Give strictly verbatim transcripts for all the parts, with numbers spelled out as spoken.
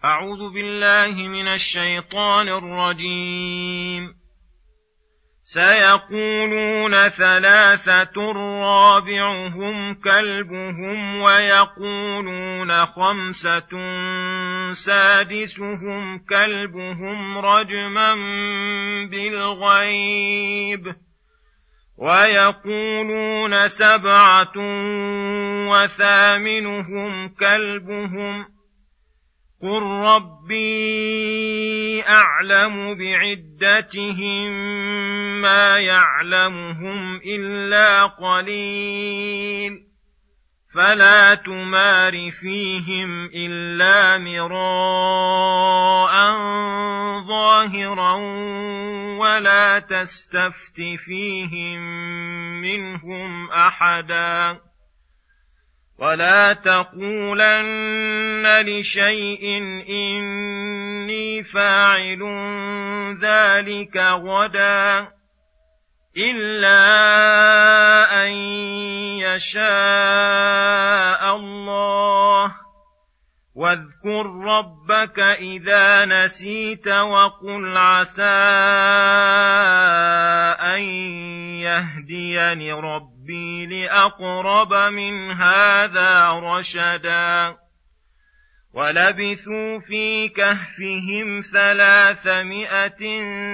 أعوذ بالله من الشيطان الرجيم. سيقولون ثلاثة رابعهم كلبهم ويقولون خمسة سادسهم كلبهم رجما بالغيب ويقولون سبعة وثامنهم كلبهم قل ربي أعلم بعدتهم ما يعلمهم إلا قليل فلا تمار فيهم إلا مراء ظاهرا ولا تستفت فيهم منهم أحدا ولا تقولن لشيء إني فاعل ذلك غدا إلا أن يشاء الله واذكر ربك إذا نسيت وقل عسى أن يهديني ربي لأقرب من هذا رشدا ولبثوا في كهفهم ثلاثمائة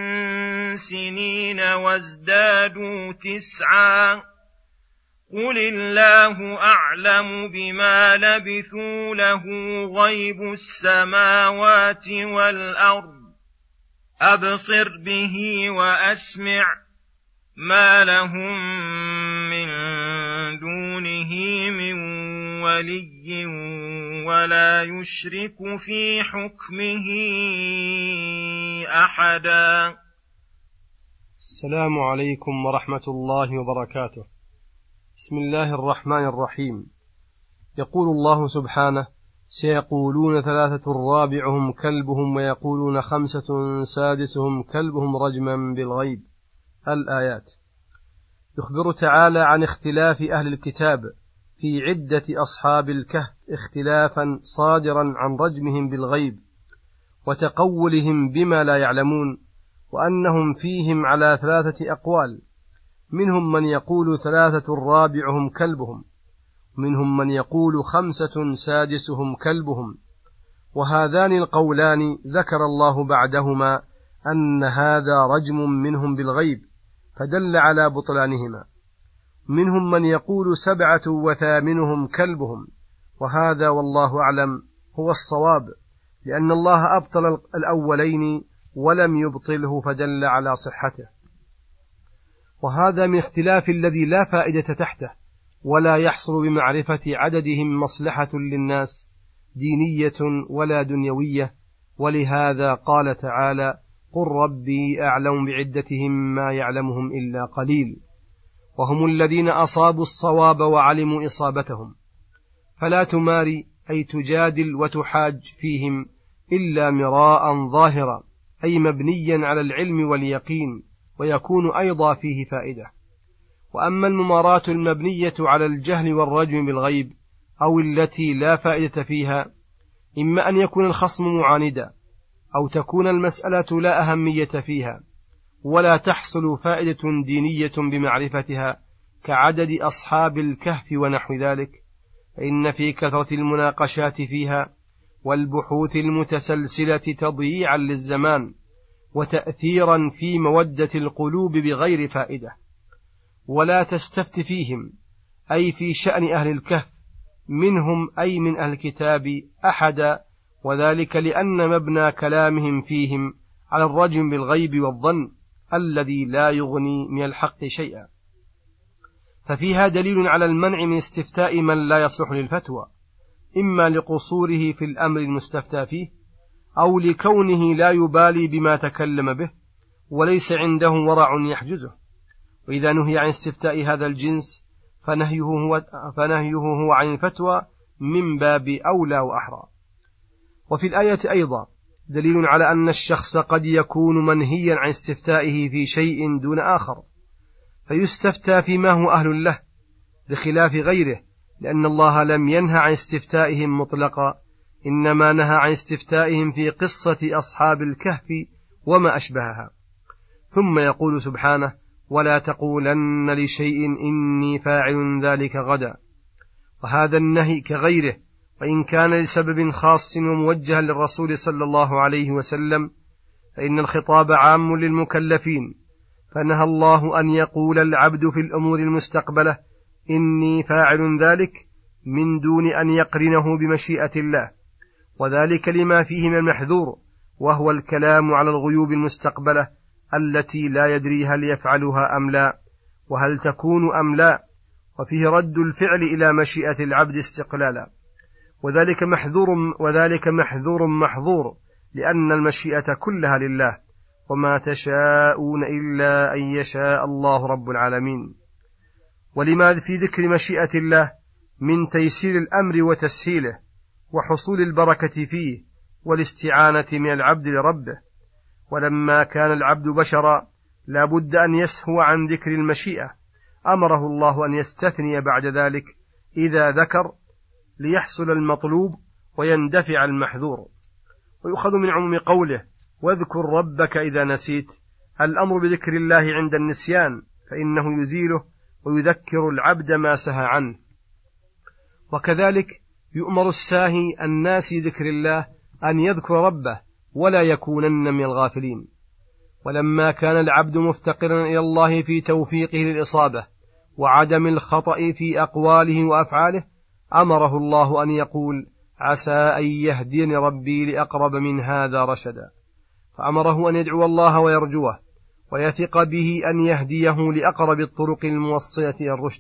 سنين وازدادوا تسعا قل الله أعلم بما لبثوا له غيب السماوات والأرض أبصر به وأسمع ما لهم من دونه من ولي ولا يشرك في حكمه أحدا. السلام عليكم ورحمة الله وبركاته. بسم الله الرحمن الرحيم. يقول الله سبحانه: سيقولون ثلاثة رابعهم كلبهم ويقولون خمسة سادسهم كلبهم رجما بالغيب. الآيات. يخبر تعالى عن اختلاف أهل الكتاب في عدة أصحاب الكهف اختلافا صادرا عن رجمهم بالغيب وتقولهم بما لا يعلمون، وأنهم فيهم على ثلاثة أقوال، منهم من يقول ثلاثة رابعهم كلبهم، منهم من يقول خمسة سادسهم كلبهم، وهذان القولان ذكر الله بعدهما أن هذا رجم منهم بالغيب فدل على بطلانهما. منهم من يقول سبعة وثامنهم كلبهم، وهذا والله أعلم هو الصواب، لأن الله أبطل الأولين ولم يبطله فدل على صحته. وهذا من اختلاف الذي لا فائدة تحته ولا يحصل بمعرفة عددهم مصلحة للناس دينية ولا دنيوية، ولهذا قال تعالى: قل ربي أعلم بعدتهم ما يعلمهم إلا قليل، وهم الذين أصابوا الصواب وعلموا إصابتهم، فلا تماري أي تجادل وتحاج فيهم إلا مراء ظاهرا، أي مبنيا على العلم واليقين، ويكون أيضا فيه فائدة. وأما المماراة المبنية على الجهل والرجم بالغيب أو التي لا فائدة فيها، إما أن يكون الخصم معاندا، أو تكون المسألة لا أهمية فيها ولا تحصل فائدة دينية بمعرفتها كعدد أصحاب الكهف ونحو ذلك، فإن في كثرة المناقشات فيها والبحوث المتسلسلة تضييعا للزمان وتأثيرا في مودة القلوب بغير فائدة. ولا تستفت فيهم أي في شأن أهل الكهف منهم أي من أهل الكتاب أحدا، وذلك لأن مبنى كلامهم فيهم على الرجم بالغيب والظن الذي لا يغني من الحق شيئا، ففيها دليل على المنع من استفتاء من لا يصلح للفتوى، إما لقصوره في الأمر المستفتى فيه أو لكونه لا يبالي بما تكلم به وليس عنده ورع يحجزه. وإذا نهي عن استفتاء هذا الجنس فنهيه هو, فنهيه هو عن الفتوى من باب أولى وأحرى. وفي الآية أيضا دليل على أن الشخص قد يكون منهيا عن استفتائه في شيء دون آخر فيستفتى فيما هو أهل له بخلاف غيره، لأن الله لم ينهى عن استفتائهم مطلقا، إنما نهى عن استفتائهم في قصة أصحاب الكهف وما أشبهها. ثم يقول سبحانه: ولا تقولن لشيء إني فاعل ذلك غدا. وهذا النهي كغيره، وإن كان لسبب خاص وموجها للرسول صلى الله عليه وسلم، فإن الخطاب عام للمكلفين، فنهى الله أن يقول العبد في الأمور المستقبلة إني فاعل ذلك من دون أن يقرنه بمشيئة الله، وذلك لما فيه من المحذور، وهو الكلام على الغيوب المستقبلة التي لا يدري هل يفعلها أم لا، وهل تكون أم لا، وفيه رد الفعل إلى مشيئة العبد استقلالا، وذلك محذور وذلك محذور محظور، لأن المشيئة كلها لله، وما تشاءون إلا أن يشاء الله رب العالمين. ولما في ذكر مشيئة الله من تيسير الأمر وتسهيله وحصول البركة فيه والاستعانة من العبد لربه. ولما كان العبد بشرا لا بد أن يسهو عن ذكر المشيئة، أمره الله أن يستثني بعد ذلك إذا ذكر ليحصل المطلوب ويندفع المحذور. ويؤخذ من عموم قوله: واذكر ربك إذا نسيت، الأمر بذكر الله عند النسيان، فإنه يزيله ويذكر العبد ما سهى عنه. وكذلك يؤمر الساهي الناس ذكر الله أن يذكر ربه ولا يكونن من الغافلين. ولما كان العبد مفتقرا إلى الله في توفيقه للإصابة وعدم الخطأ في أقواله وأفعاله، أمره الله أن يقول: عسى أن يهديني ربي لأقرب من هذا رشدا، فأمره أن يدعو الله ويرجوه ويثق به أن يهديه لأقرب الطرق الموصلة إلى الرشد.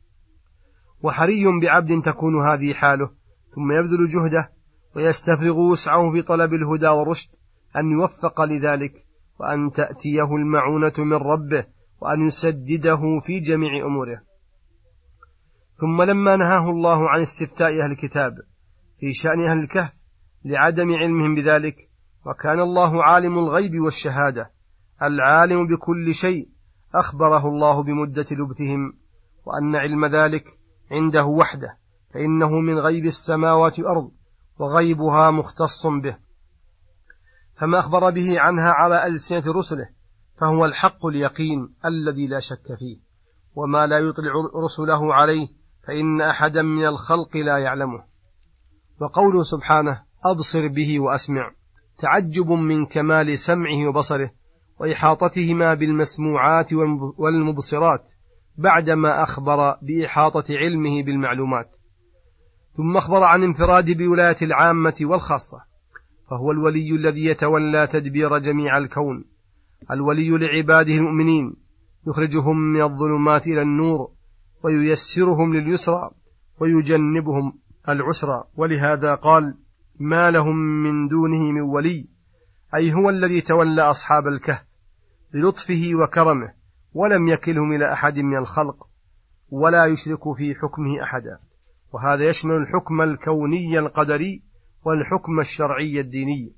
وحري بعبد تكون هذه حاله ثم يبذل جهده ويستفرغ وسعه في طلب الهدى والرشد أن يوفق لذلك، وأن تأتيه المعونة من ربه، وأن يسدده في جميع أموره. ثم لما نهاه الله عن استفتاء أهل الكتاب في شأن أهل الكهف لعدم علمهم بذلك، وكان الله عالم الغيب والشهادة العالم بكل شيء، أخبره الله بمدة لبثهم، وأن علم ذلك عنده وحده، فإنه من غيب السماوات والأرض، وغيبها مختص به، فما أخبر به عنها على ألسنة رسله فهو الحق اليقين الذي لا شك فيه، وما لا يطلع رسله عليه فإن أحدا من الخلق لا يعلمه. وقوله سبحانه: أبصر به وأسمع، تعجب من كمال سمعه وبصره وإحاطتهما بالمسموعات والمبصرات، بعدما أخبر بإحاطة علمه بالمعلومات. ثم أخبر عن انفراد بولاية العامة والخاصة، فهو الولي الذي يتولى تدبير جميع الكون، الولي لعباده المؤمنين، يخرجهم من الظلمات إلى النور، وييسرهم لليسرى، ويجنبهم العسرى. ولهذا قال: ما لهم من دونه من ولي، أي هو الذي تولى أصحاب الكهف بلطفه وكرمه، ولم يكلهم إلى أحد من الخلق، ولا يشرك في حكمه أحدا. وهذا يشمل الحكم الكوني القدري والحكم الشرعي الديني،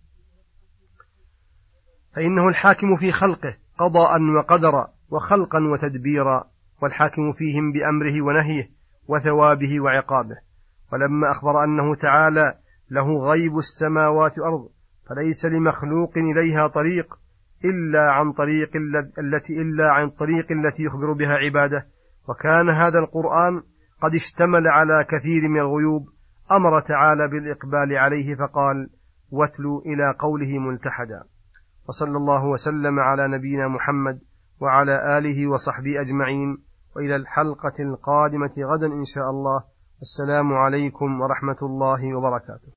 فإنه الحاكم في خلقه قضاء وقدرا وخلقا وتدبيرا، والحاكم فيهم بأمره ونهيه وثوابه وعقابه. ولما أخبر أنه تعالى له غيب السماوات والأرض، فليس لمخلوق إليها طريق إلا عن طريق التي إلا عن طريق التي يخبر بها عباده. وكان هذا القرآن قد اشتمل على كثير من الغيوب، أمر تعالى بالإقبال عليه فقال: واتلوا إلى قوله ملتحدا. وصلى الله وسلم على نبينا محمد وعلى آله وصحبه أجمعين، وإلى الحلقة القادمة غدا إن شاء الله. السلام عليكم ورحمة الله وبركاته.